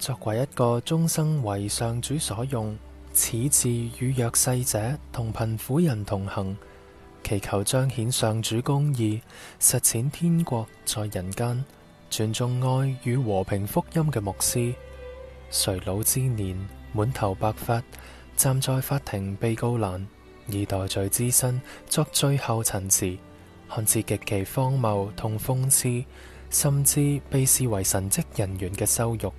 作為一個終生為上主所用，矢志與弱勢者同貧苦人同行，祈求彰顯上主公義，實踐天國在人間，傳頌愛與和平福音嘅牧師，垂老之年，滿頭白髮，站在法庭被告欄，以代罪之身作最後陳詞，看似極其荒謬同諷刺，甚至被視為神職人員嘅羞辱。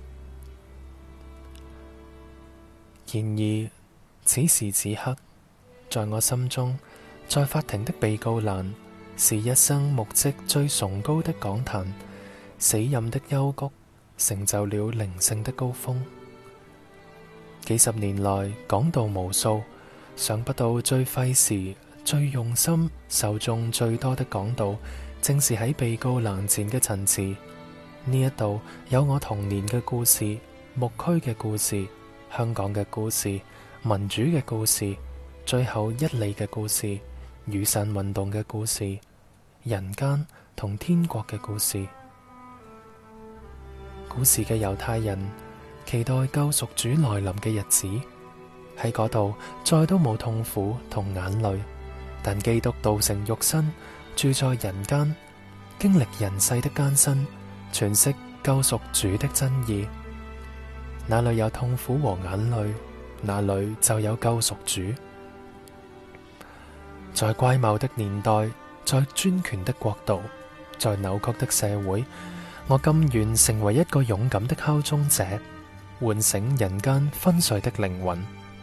然而，此時此刻，在我心中，在法庭的被告欄，是一生目擊最崇高的講壇，死蔭的幽谷，成就了靈性的高峰。幾十年來講道無數，想不到最費時、最用心、受眾最多的講道，正是喺被告欄前嘅陳詞。呢一度有我童年嘅故事、牧區嘅故事、香港嘅故事、民主嘅故事，最後一里嘅故事、雨傘運動嘅故事、人間同天國嘅故事。古時嘅猶太人期待救贖主來臨嘅日子，喺嗰度再都冇痛苦同眼淚，但基督道成肉身，住在人間，經歷人世的艱辛，詮釋救贖主的真義。哪裏有痛苦和眼淚，哪裏就有救贖主。在乖謬的年代，在專權的國度，在扭曲的社會，我甘願成為一個勇敢的敲鐘者，喚醒人間昏睡的靈魂。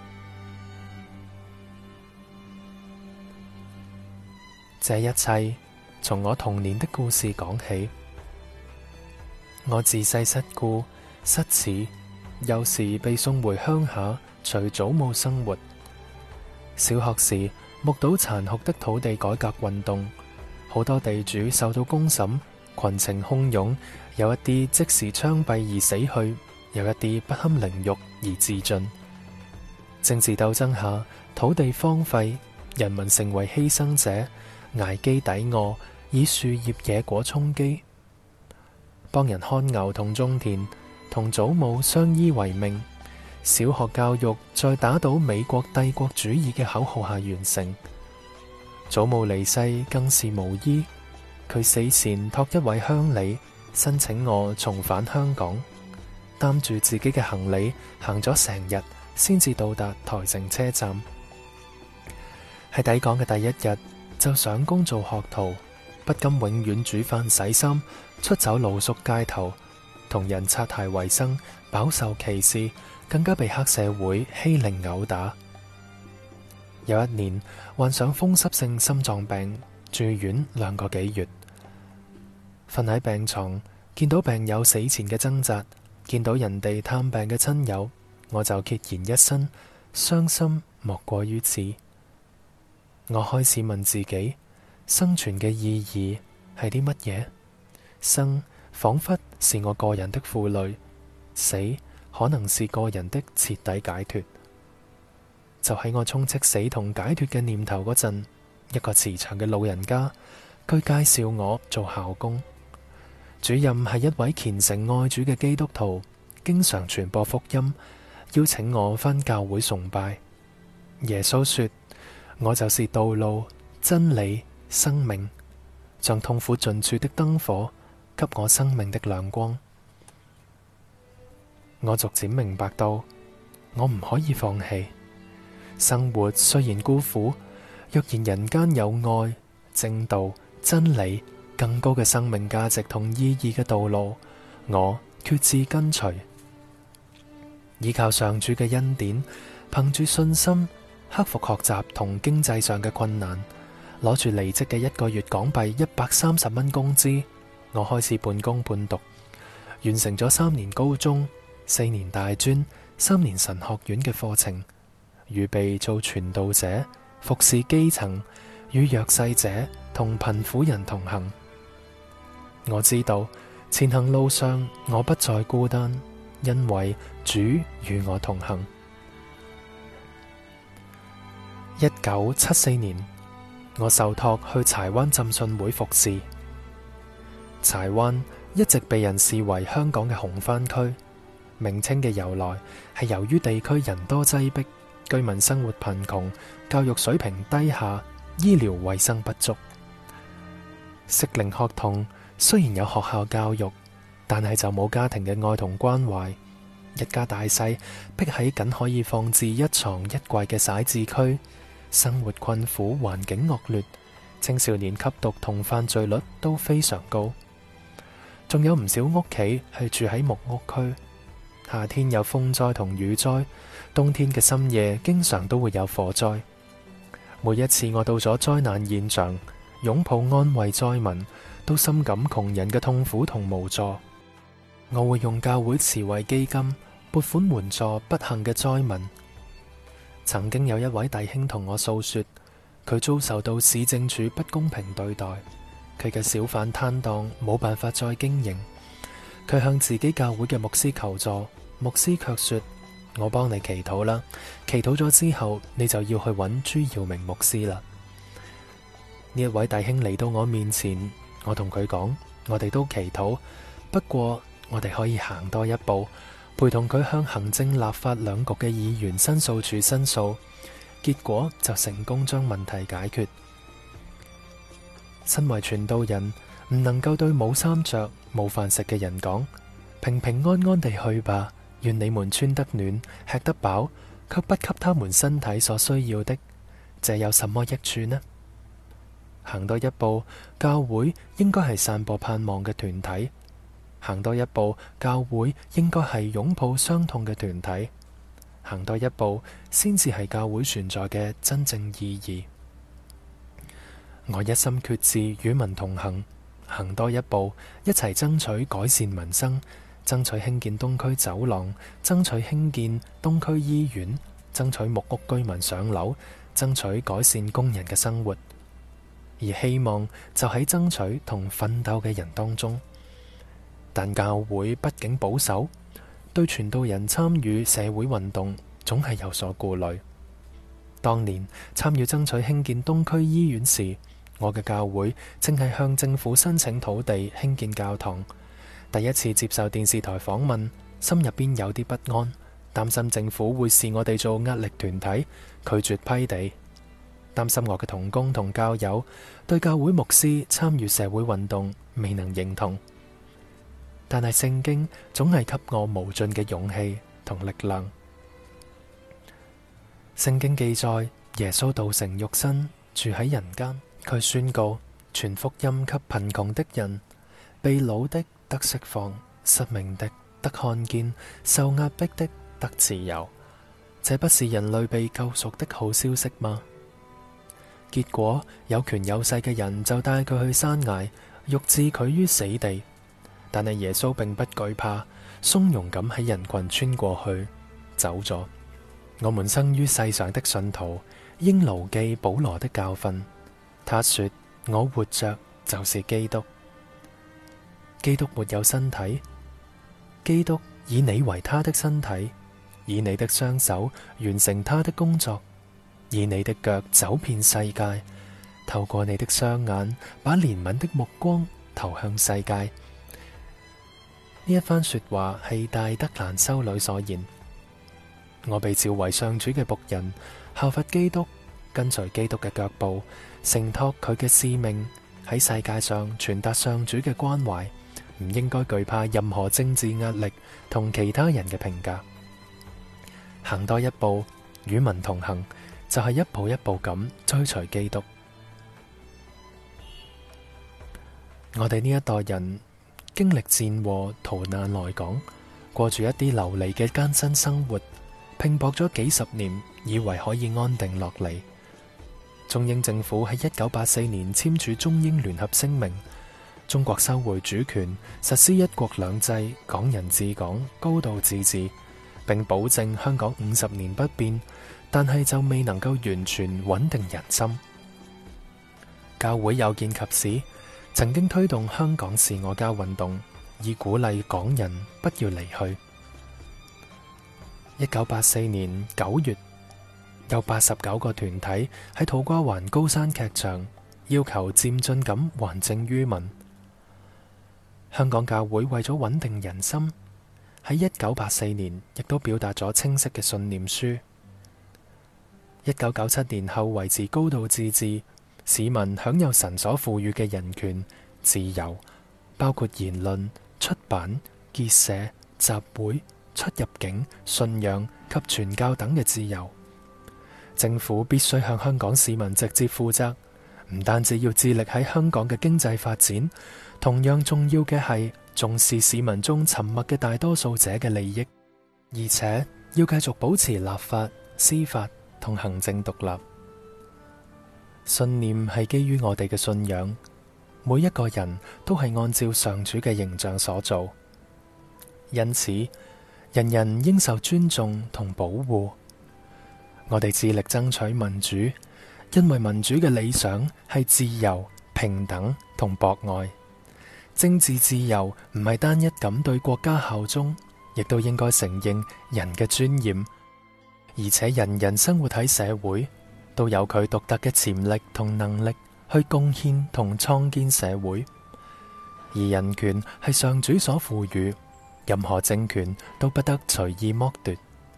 這一切從我童年的故事講起。我自細失故失齒，幼時被送回鄉下隨祖母生活。小學時目睹殘酷的土地改革運動，好多地主受到公審，群情洶湧，有一啲即時槍斃而死去，有一啲不堪凌辱而自盡。政治鬥爭下，土地荒廢，人民成為犧牲者，捱飢抵餓，以樹葉野果充飢，幫人看牛同種田，同祖母相依為命。小學教育在打倒美國帝國主義嘅口號下完成。祖母離世更是無依，佢死前託一位鄉里申請我重返香港，擔住自己嘅行李行咗成日，先至到達台城車站。喺抵港嘅第一日就上工做學徒，不甘永遠煮飯洗衫，出走露宿街頭，同人擦鞋為生，飽受歧視，更加被黑社會欺凌毆打。有一年患上風濕性心臟病，住院2個幾月，瞓喺病床，見到病友死前嘅掙扎，見到人哋探病嘅親友，我就孑然一身，傷心莫過於此。我開始問自己，生存嘅意義係啲乜嘢？生仿佛是我個人的負累，死可能是個人的徹底解脫。就喺我充斥死同解脫嘅念頭嗰陣，一個慈祥嘅老人家，佢介紹我做校工。主任係一位虔誠愛主嘅基督徒，經常傳播福音，邀請我返教會崇拜。耶穌說，我就是道路、真理、生命，像痛苦盡處的燈火，給我生命的亮光。我逐漸明白到，我唔可以放棄。生活雖然孤苦，若然人間有愛、正道、真理、更高嘅生命價值同意義嘅道路，我決志跟隨。依靠上主嘅恩典，憑住信心，克服學習同經濟上嘅困難，攞住離職嘅1個月港幣130蚊工資，我開始半工半讀，完成咗3年高中、4年大專、3年神學院嘅課程，預備做傳道者，服侍基層，與弱勢者同貧苦人同行。我知道前行路上我不再孤單，因為主與我同行。1974年，我受託去柴灣浸信會服侍。柴灣一直被人視為香港嘅紅番區， 名稱嘅由來係由於地區人多擠迫，居民生活貧窮，教育水平低下，醫療衛生不足。適齡學童雖然有學校教育，但係就冇家庭嘅愛同關懷。一家大細逼喺僅可以放置一床一櫃嘅徙置區，生活困苦，環境惡劣，青少年吸毒同犯罪率都非常高。仲有唔少屋企係住喺木屋區，夏天有風災同雨災，冬天嘅深夜經常都會有火災。每一次我到咗災難現場，擁抱安慰災民，都深感窮人嘅痛苦同無助。我會用教會慈惠基金撥款援助不幸嘅災民。曾經有一位弟兄同我訴說，佢遭受到市政署不公平對待，佢嘅小販攤檔冇辦法再經營。佢向自己教會嘅牧師求助，牧師卻說：我幫你祈禱啦，祈禱咗之後你就要去揾朱耀明牧師啦。呢一位弟兄嚟到我面前，我同佢講，我哋都祈禱，不過我哋可以行多一步，陪同佢向行政立法兩局嘅議員申訴處申訴，結果就成功將問題解決。身為傳道人，唔能夠對冇衫着冇飯食嘅人講，平平安安地去吧，願你們穿得暖吃得飽，卻不給他們身體所需要的，這有什麼益處呢？行多一步，教會應該係散播盼望嘅團體。行多一步，教會應該係擁抱傷痛嘅團體。行多一步，先至係教會存在嘅真正意義。我一心決志與民同行，行多一步，一齊爭取改善民生，爭取興建東區走廊，爭取興建東區醫院，爭取木屋居民上樓，爭取改善工人嘅生活。而希望就喺爭取同奮鬥嘅人當中。但教會畢竟保守，對傳道人參與社會運動總係有所顧慮。當年參與爭取興建東區醫院時，我嘅教會正係向政府申請土地興建教堂。第一次接受電視台訪問，心入邊有啲不安，擔心政府會視我哋做壓力團體，拒絕批地，擔心我嘅同工同教友對教會牧師參與社會運動未能認同。但係聖經總係給我無盡嘅勇氣同力量。聖經記載，耶穌道成肉身住喺人間，佢宣告傳福音給貧窮的人，被擄的得釋放，失明的得看見，受壓迫的得自由。這不是人類被救贖的好消息嗎？結果有權有勢嘅人就帶佢去山崖，欲置佢於死地。但係耶穌並不懼怕，從容咁喺人群穿過去，走咗。我們生於世上的信徒，應牢記保羅的教訓。他說：我活着就是基督。基督沒有身體，基督以你為他的身體，以你的雙手完成他的工作，以你的腳走遍世界，透過你的雙眼把憐憫的目光投向世界。呢一番說話係大德蘭修女所言。我被召為上主嘅僕人，效法基督，跟隨基督嘅腳步，承托佢嘅使命，喺世界上傳達上主嘅關懷，唔應該懼怕任何政治壓力同其他人嘅評價。行多一步，與民同行，就係一步一步咁追隨基督。我哋呢一代人經歷戰禍逃難來港，過住一啲流離嘅艱辛生活，拼搏咗幾十年，以為可以安定落嚟。中英政府喺1984年簽署中英聯合聲明，中國收回主權，實施一國兩制、港人治港、高度自治，並保證香港50年不變，但係就未能夠完全穩定人心。教會有見及此，曾經推動香港是我家運動，以鼓勵港人不要離去。1984年9月，有89個團體喺土瓜灣高山劇場要求漸進咁還政於民。香港教會為咗穩定人心， 喺1984年亦都表達咗清晰嘅信念書。1997年後維持高度自治，市民享有神所賦予嘅人權自由，包括言論、出版、結社、集會、出入境、信仰及傳教等嘅自由。政府必須向香港市民直接負責，唔單止要致力喺香港嘅經濟發展，同樣重要嘅係重視市民中沉默嘅大多數者嘅利益，而且要繼續保持立法、司法同行政獨立。信念係基於我哋嘅信仰，每一個人都係按照上主嘅形象所造，因此人人應受尊重同保護。我哋致力爭取民主，因為民主嘅理想係自由、平等同博愛。政治自由唔係單一咁對國家效忠，亦都應該承認人嘅尊嚴，而且人人生活喺社會都有佢獨特嘅潛力同能力去貢獻同創建社會。而人權係上主所賦予，任何政權都不得隨意剝奪。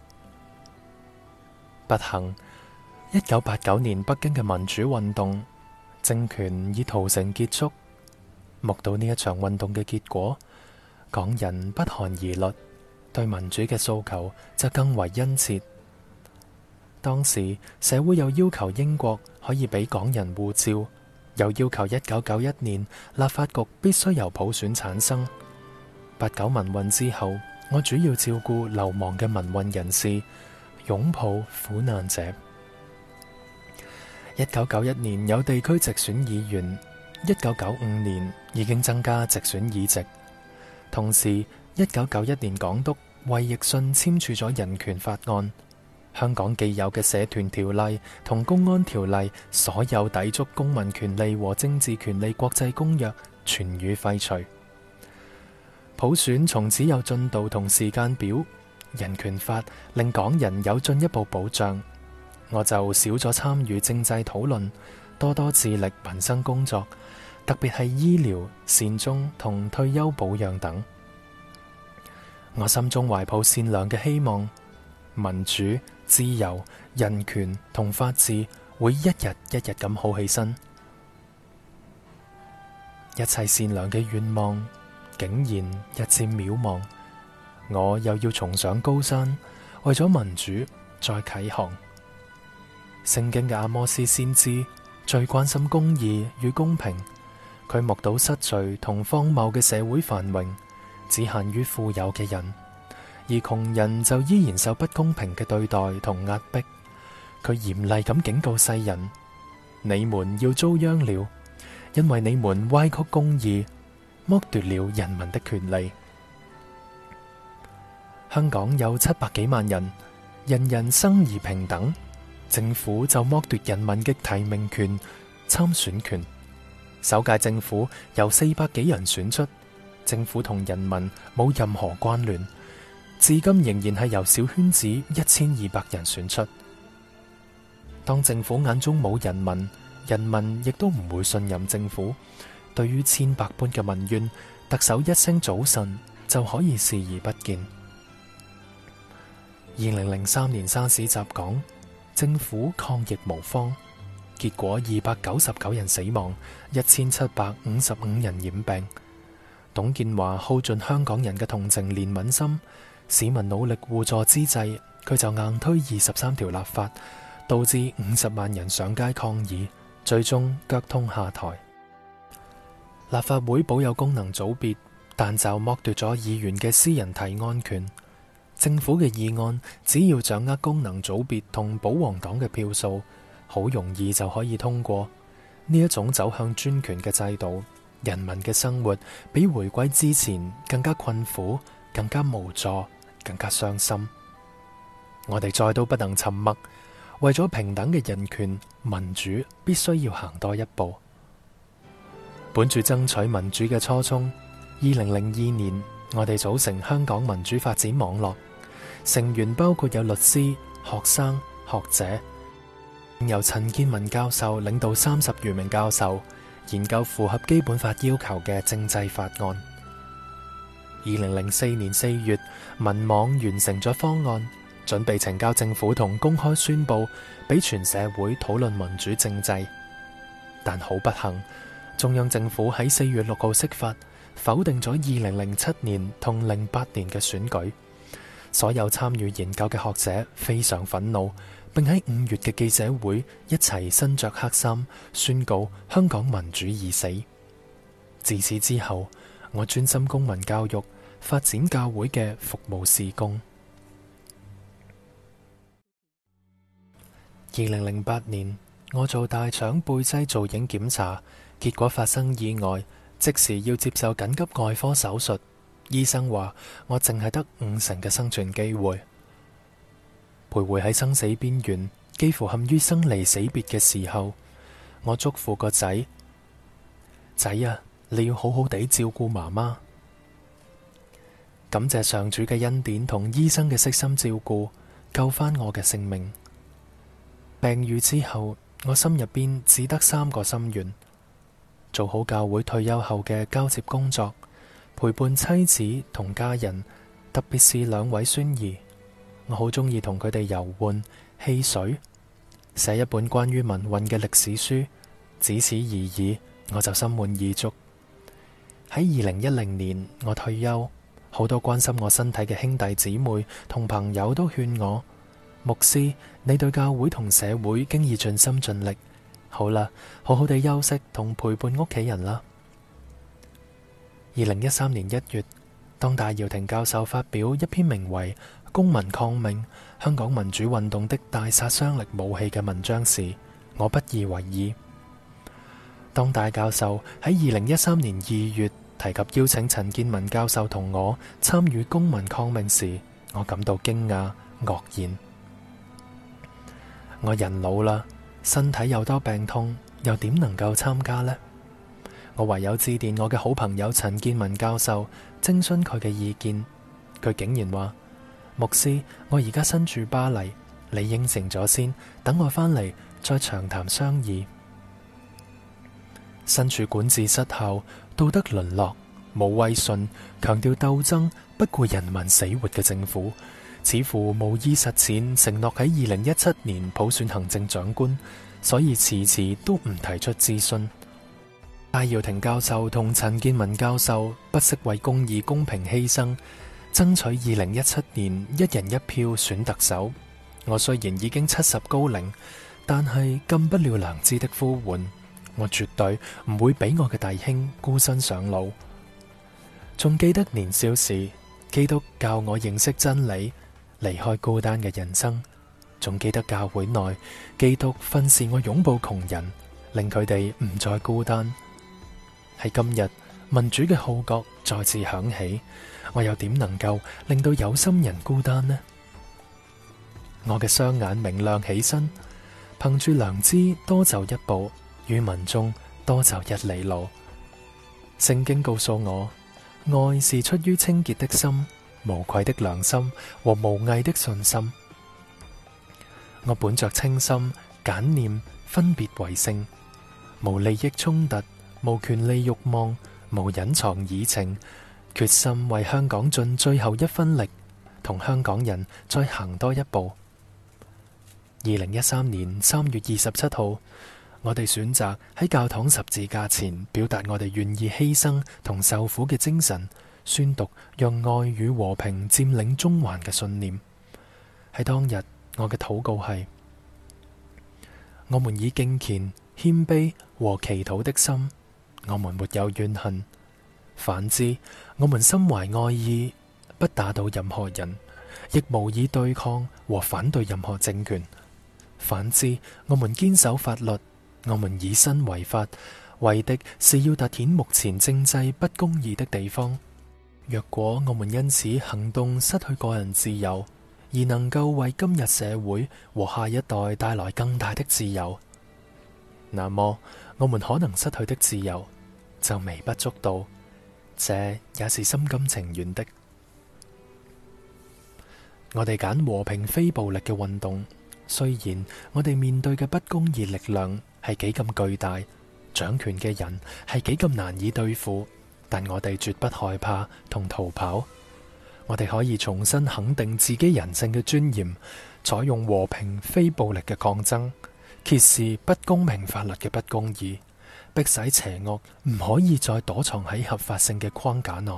不幸，1989年北京嘅民主運動，政權以屠城結束。目睹呢一場運動嘅結果，港人不寒而栗，對民主嘅訴求就更為殷切。當時社會又要求英國可以俾港人護照，又要求1991年立法局必須由普選產生。89民運之後，我主要照顧流亡嘅民運人士，擁抱苦難者。1991年有地區直選議員，1995年已經增加直選議席。同時，1991年港督衛奕信簽署咗人權法案，香港既有嘅社團條例同公安條例所有抵觸公民權利和政治權利國際公約全予廢除。普選從此有進度同時間表，人權法令港人有進一步保障。我就少咗參與政制討論，多多致力民生工作，特別係醫療、善終同退休保養等。我心中懷抱善良嘅希望，民主、自由、人權同法治會一日一日咁好起身。一切善良嘅願望竟然日漸渺茫，我又要重上高山，為咗民主再啟航。聖經嘅阿摩斯先知最關心公義與公平，佢目睹失序同荒謬嘅社會繁榮只限於富有嘅人，而窮人就依然受不公平嘅對待同壓迫。佢嚴厲咁警告世人：你們要遭殃了，因為你們歪曲公義，剝奪了人民的權利。香港有700幾萬人，人人生而平等，政府就剝奪人民嘅提名權、參選權。首屆政府由400幾人選出，政府同人民冇任何關聯，至今仍然係由小圈子1200人選出。當政府眼中冇人民，人民亦都唔會信任政府。對於千百般嘅民怨，特首一聲早晨就可以視而不見。2003年沙士襲港，政府抗疫無方，結果299人死亡，1755人染病。董建華耗盡香港人嘅同情憐憫心，市民努力互助之際，佢就硬推23條立法，導致50萬人上街抗議，最終腳痛下台。立法會保有功能組別，但就剝奪咗議員嘅私人提案權。政府嘅議案只要掌握功能組別同保皇黨嘅票數，好容易就可以通過。呢一種走向專權嘅制度，人民嘅生活比回歸之前更加困苦、更加無助、更加傷心。我哋再都不能沉默，為咗平等嘅人權、民主，必須要行多一步。本住爭取民主嘅初衷，2002年我哋組成香港民主發展網絡，成員包括有律師、學生、學者，由陳建文教授領導30餘名教授研究符合基本法要求嘅政制法案。 2004年4月，民網完成咗方案，準備呈交政府同公開宣佈，俾全社會討論民主政制。但好不幸，中央政府喺4月6號釋法，否定咗2007年同08年嘅選舉。所有參與研究嘅學者非常憤怒，並喺5月嘅記者會一齊身着黑衫，宣告香港民主已死。自此之後，我專心公民教育，發展教會嘅服務事工。2008年，我做大腸背劑造影檢查，結果發生意外，即時要接受緊急外科手術。醫生話我淨係得50%嘅生存機會，徘徊喺生死邊緣，幾乎陷於生離死別嘅時候，我囑咐個仔啊，你要好好地照顧媽媽。感謝上主嘅恩典同醫生嘅悉心照顧，救返我嘅性命。病愈之後，我心入邊只得3個心願：做好教會退休後嘅交接工作，陪伴妻子同家人，特別是2位孫兒，我好鍾意同佢哋遊玩、戲水，寫一本關於民運嘅歷史書。只此而已，我就心滿意足。喺2010年，我退休，好多關心我身體嘅兄弟姊妹同朋友都勸我：牧師，你對教會同社會經已盡心盡力，好啦，好好地休息同陪伴屋企人啦。2013年1月，當戴耀廷教授發表一篇名為《公民抗命：香港民主運動的大殺傷力武器》嘅文章時，我不以為意。當戴教授喺2013年2月提及邀請陳健民教授同我參與公民抗命時，我感到驚訝愕然。我人老啦，身體又多病痛，又點能夠參加呢？我唯有致電我嘅好朋友陳健民教授，徵詢佢嘅意見。佢竟然話：牧師，我而家身處巴黎，你應承咗先，等我返嚟再詳談商議。身處管治失效、道德淪落、無威信、強調鬥爭、不顧人民死活嘅政府，似乎無意實踐承諾喺2017年普選行政長官，所以遲遲都唔提出諮詢。戴耀廷教授同陳健民教授不惜為公義公平犧牲，爭取2017年1人1票選特首。我雖然已經70高齡，但係禁不了良知的呼喚。我絕對唔會俾我嘅弟兄孤身上路。仲記得年少時，基督教我認識真理，離開孤單嘅人生。仲記得教會內，基督訓示我擁抱窮人，令佢哋唔再孤單。喺今日，民主嘅號角再次響起，我又點能夠令到有心人孤單呢？我嘅雙眼明亮起身，憑住良知多走一步，與民眾多走1里路。聖經告訴我，愛是出於清潔的心、無愧的良心和無偽的信心。我本着清心、簡念、分別為聖，無利益衝突，無權利慾望，無隱藏議程，決心為香港盡最後一分力，同香港人再行多一步。2013年3月27號，我哋選擇喺教堂十字架前表達我哋願意犧牲同受苦嘅精神，宣讀讓愛與和平佔領中環嘅信念。喺當日，我嘅禱告係：我們以敬虔、謙卑和祈禱的心，我們沒有怨恨；反之，我們心懷愛意，不打倒任何人，亦無意對抗和反對任何政權。反之，我們堅守法律，我們以身為法，為的是要凸顯目前政制不公義的地方。若果我們因此行動失去個人自由，而能夠為今日社會和下一代帶來更大的自由，那麼我們可能失去的自由就微不足道，這也是心甘情願的。我哋揀和平非暴力嘅運動，雖然我哋面對嘅不公義力量係幾咁巨大，掌權嘅人係幾咁難以對付， 但我哋絕不害怕同逃跑。我哋可以重新肯定自己人性嘅尊嚴，採用和平非暴力嘅抗爭，揭示不公平法律嘅不公義，迫使邪惡唔可以再躲藏喺合法性嘅框架內。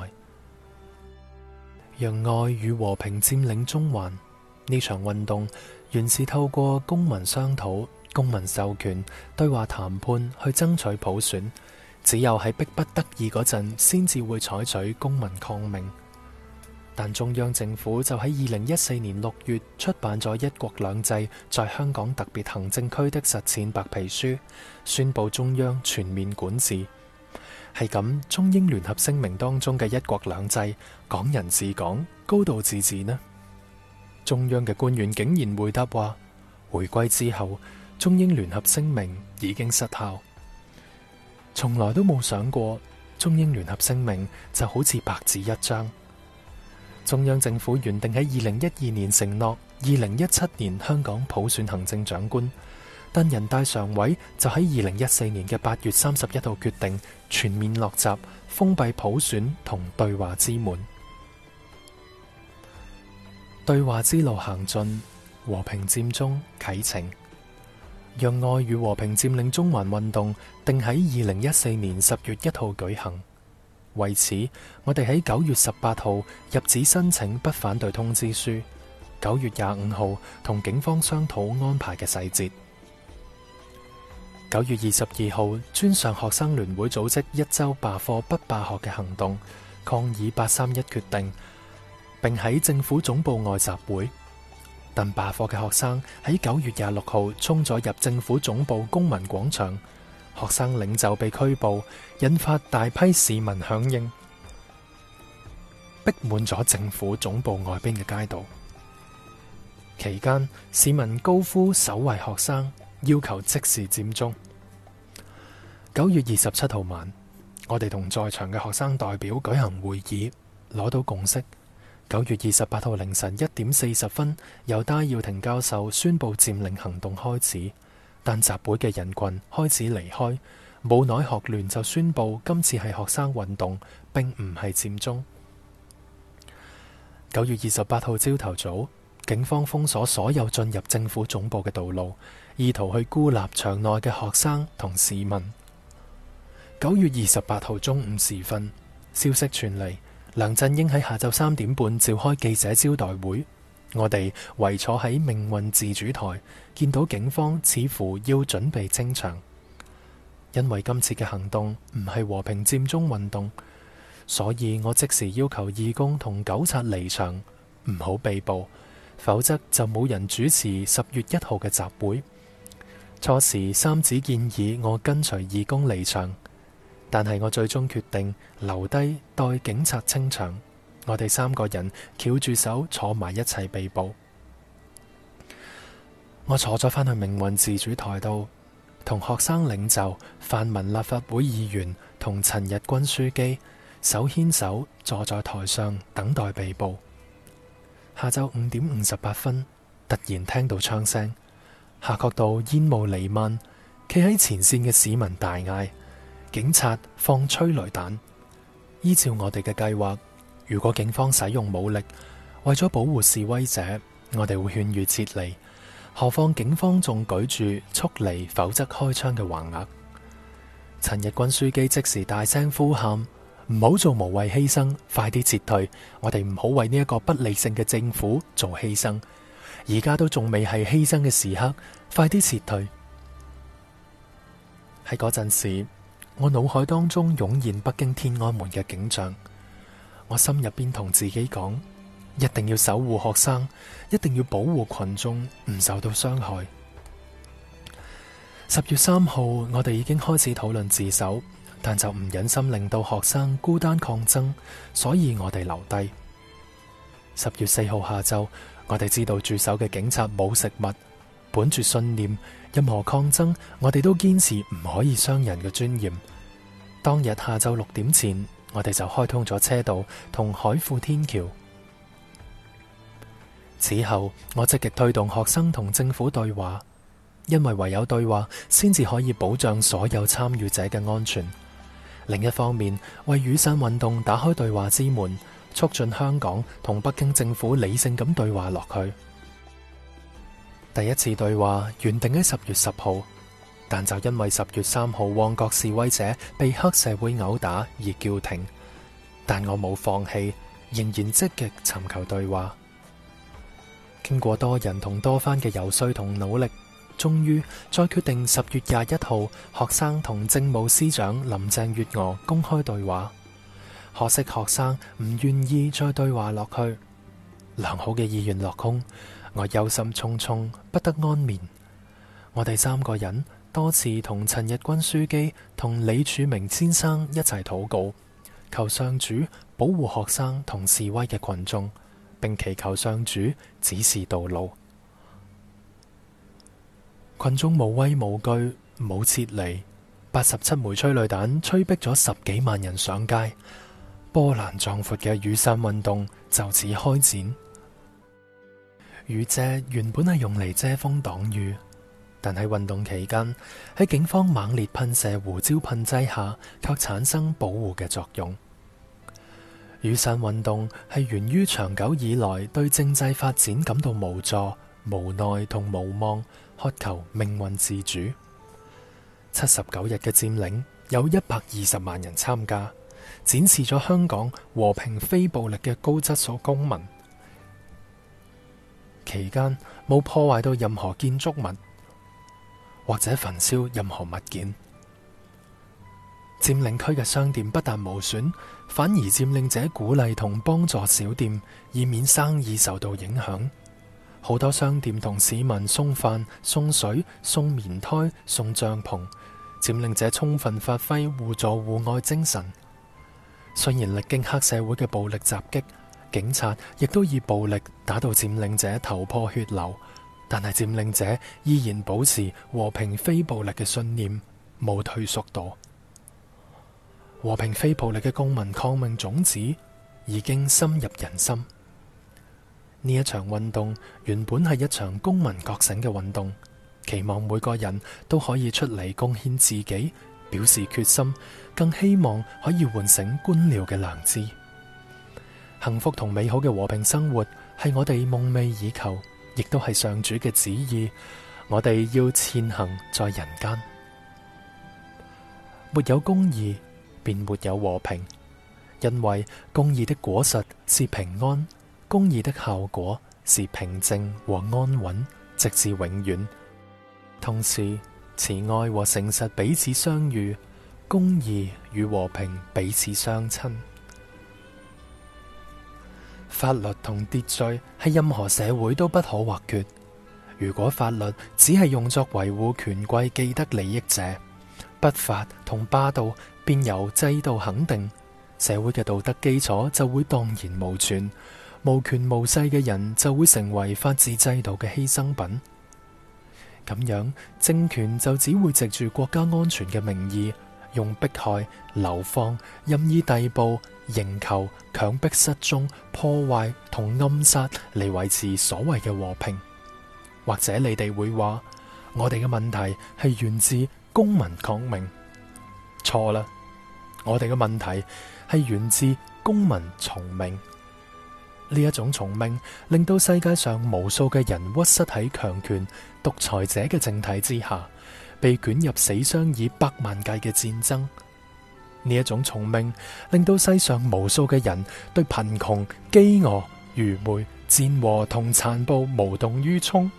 讓愛與和平佔領中環，呢場運動原是透過公民商討、公民授權、對話談判去爭取普選，只有喺迫不得已嗰陣先至會採取公民抗命。但中央政府就喺2014年6月出版咗《一國兩制在香港特別行政區的實踐》白皮書，宣布中央全面管治。係咁，中英聯合聲明當中嘅一國兩制、港人治港、高度自治呢？中央嘅官員竟然回答話，回歸之後，中英聯合聲明已經失效。從來都冇想過，中英聯合聲明就好似白紙一張。中央政府原定喺2012年承諾2017年香港普選行政長官，但人大常委就喺2014年嘅8月31號決定全面落閘，封閉普選同對話之門。對話之路行進，和平佔中啟程，讓愛與和平佔領中環運動定喺2014年10月1號舉行。為此，我哋喺9月18號入紙申請不反對通知書，9月25號同警方商討安排嘅細節。9月22號，專上學生聯會組織1周罷課不罷學嘅行動，抗議831決定，並喺政府總部外集會。但罷課嘅學生喺9月26號衝咗入政府總部公民廣場。學生領袖被拘捕，引發大批市民響應，逼滿咗政府總部外邊嘅街道。期間，市民高呼守衛學生，要求即時佔中。9月27號晚，我哋同在場嘅學生代表舉行會議，攞到共識。9月28號凌晨1點40分，由戴耀廷教授宣布佔領行動開始。但集會嘅人群開始離開，冇耐學聯就宣布今次係學生運動，並唔係佔中。9月28號朝頭早，警方封鎖所有進入政府總部嘅道路，意圖去孤立場內嘅學生同市民。9月28號中午時分，消息傳嚟，梁振英喺下晝3點半召開記者招待會。我哋圍坐喺命運自主台，見到警方似乎要準備清場。因為今次嘅行動唔係和平佔中運動，所以我即時要求義工同糾察離場，唔好被捕，否則就冇人主持10月1號嘅集會。初時三子建議我跟隨義工離場，但係我最終決定留低待警察清場。我哋3個人翹住手坐埋一齊被捕。我坐咗返去命運自主台度，同學生領袖、泛民立法會議員同陳日君書記手牽手坐在台上等待被捕。下晝5點58分，突然聽到槍聲，夏慤道煙霧彌漫，企喺前線嘅市民大嗌：警察放催淚彈！依照我哋嘅計劃，如果警方使用武力，為咗保護示威者，我哋會勸喻撤離。何況警方仲舉住速離否則開槍嘅橫額。陳日君書記即時大聲呼喊：唔好做無謂犧牲，快啲撤退！我哋唔好為呢一個不理性嘅政府做犧牲。而家都仲未係犧牲嘅時刻，快啲撤退！喺嗰陣時，我腦海當中湧現北京天安門嘅景象。我心入邊同自己講，一定要守護學生，一定要保護群眾唔受到傷害。10月3號，我哋已經開始討論自首，但就唔忍心令到學生孤單抗爭，所以我哋留低。10月4號下晝，我哋知道駐守嘅警察冇食物，本住信念，任何抗爭我哋都堅持唔可以傷人嘅尊嚴。當日下晝6點前，我哋就開通咗車道同海富天橋。此後，我積極推動學生同政府對話，因為唯有對話先至可以保障所有參與者嘅安全。 另一方面，為雨傘運動打開對話之門，促進香港同北京政府理性咁對話落去。第一次對話原定喺10月10號，但就因為10月3號旺角示威者被黑社會毆打而叫停。但我冇放棄，仍然積極尋求對話。經過多人同多番嘅游說同努力，終於再決定10月21號學生同政務司長林鄭月娥公開對話。可惜學生唔願意再對話落去，良好嘅意願落空，我憂心忡忡，不得安眠。我哋3個人多次同陳日君書記同李柱銘先生一齊禱告，求上主保護學生同示威嘅群眾，並祈求上主指示道路。群眾無畏無懼，冇撤離，87枚催淚彈催逼咗10幾萬人上街，波瀾壯闊嘅雨傘運動就此開展。雨遮原本係用嚟遮風擋雨，但喺運動期間，喺警方猛烈噴射胡椒噴劑下，卻產生保護嘅作用。雨傘運動係源於長久以來對政制發展感到無助、無奈同無望，渴求命運自主。79日嘅佔領有120萬人參加，展示咗香港和平非暴力嘅高質素公民。期間冇破壞到任何建築物，或者焚燒任何物件。佔領區嘅商店不但無損，反而佔領者鼓勵同幫助小店，以免生意受到影響。好多商店同市民送飯、送水、送棉胎、送帳篷，佔領者充分發揮互助互愛精神。雖然歷經黑社會嘅暴力襲擊，警察亦都以暴力打到佔領者頭破血流，但係佔領者依然保持和平非暴力嘅信念，冇退縮到。和平非暴力嘅公民抗命種子已經深入人心。呢一場運動原本係一場公民覺醒嘅運動，期望每個人都可以出嚟貢獻自己，表示決心，更希望可以喚醒官僚嘅良知。幸福同美好嘅和平生活係我哋夢寐以求，亦都係上主嘅旨意。我哋要踐行在人間。沒有公義，便沒有和平，因為公義的果實是平安，公義的效果是平靜和安穩，直至永遠。同時，慈愛和誠實彼此相遇，公義與和平彼此相親。法律同秩序係任何社會都不可或缺。如果法律只係用作維護權貴既得利益者，不法同霸道便由制度肯定，社會嘅道德基礎就會蕩然無存，無權無勢嘅人就會成為法治制度嘅犧牲品。咁樣，政權就只會藉住國家安全嘅名義，用迫害、流放、任意逮捕、刑求、強迫失蹤、破壞同暗殺嚟維持所謂嘅和平。或者你哋會話，我哋嘅問題係源自公民抗命。錯啦，我哋嘅問題係源自公民從命。呢一種從命令到世界上無數嘅人屈膝喺強權獨裁者嘅政體之下，被捲入死傷以百萬計嘅戰爭。呢一種從命令到世上無數嘅人對貧窮、飢餓、愚昧、戰禍同殘暴無動於衷。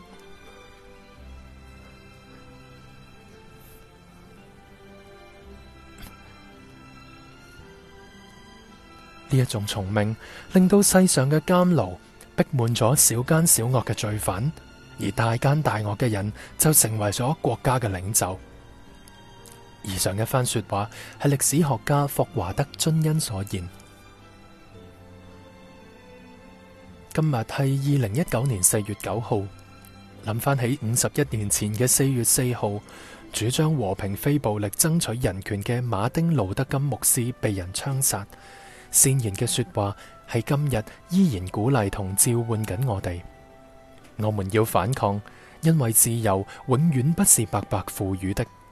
呢一種從命令到世上嘅監牢逼滿咗小奸小惡嘅罪犯，而大奸大惡嘅人就成為咗國家嘅領袖。以上一番說話係歷史學家霍華德津恩所言。今日係2019年4月9號，諗翻起51年前嘅4月4號，主張和平非暴力爭取人權嘅馬丁路德金牧師被人槍殺。善言嘅說話係今日依然鼓勵同召喚緊我哋。我們要反抗，因為自由永遠不是白白賦予的。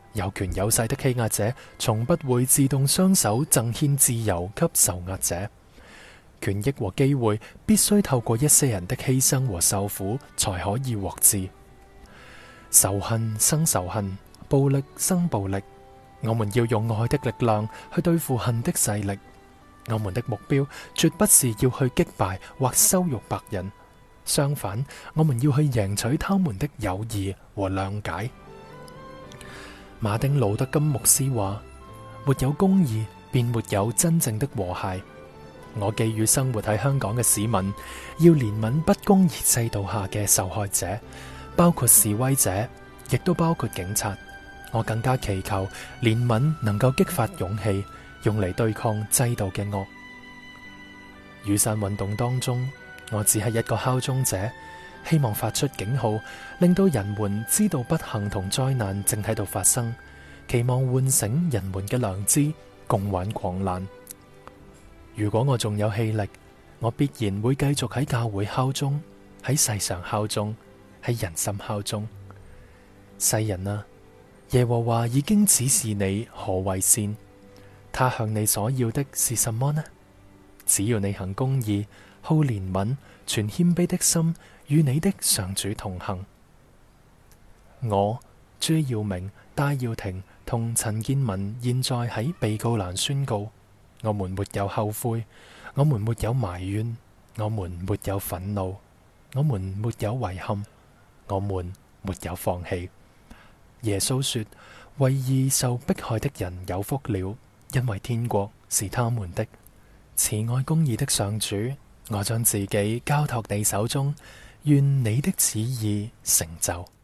有權有勢的欺壓者從不會自動雙手贈獻自由給受壓者。權益和機會必須透過一些人的犧牲和受苦才可以獲致。仇恨生仇恨，暴力生暴力。我們要用愛的力量去對付恨的勢力。我們的目標絕不是要去擊敗或羞辱白人，相反，我們要去贏取他們的友誼和諒解。馬丁路德金牧師話：沒有公義，便沒有真正的和諧。我寄予生活喺香港嘅市民，要憐憫不公義制度下嘅受害者，包括示威者，亦都包括警察。我更加祈求憐憫能夠激發勇氣，用嚟對抗制度嘅惡。雨傘運動當中，我只係一個敲鐘者，希望發出警號，令到人們知道不幸同災難正喺度發生，期望喚醒人們嘅良知，共挽狂瀾。如果我仲有氣力，我必然會繼續喺教會敲鐘，喺世上敲鐘，喺人心敲鐘。世人啊，耶和華已經指示你何為善，他向你所要的是什麼呢？只要你行公義，好憐憫，存謙卑的心，與你的上主同行。我朱耀明、戴耀廷同陳建文現在喺被告欄宣告：我們沒有後悔，我們沒有埋怨，我們沒有憤怒，我們沒有遺憾，我們沒有放棄。耶穌說：為義受迫害的人有福了，因為天國是他們的。慈愛公義的上主，我將自己交託你手中，願你的旨意成就。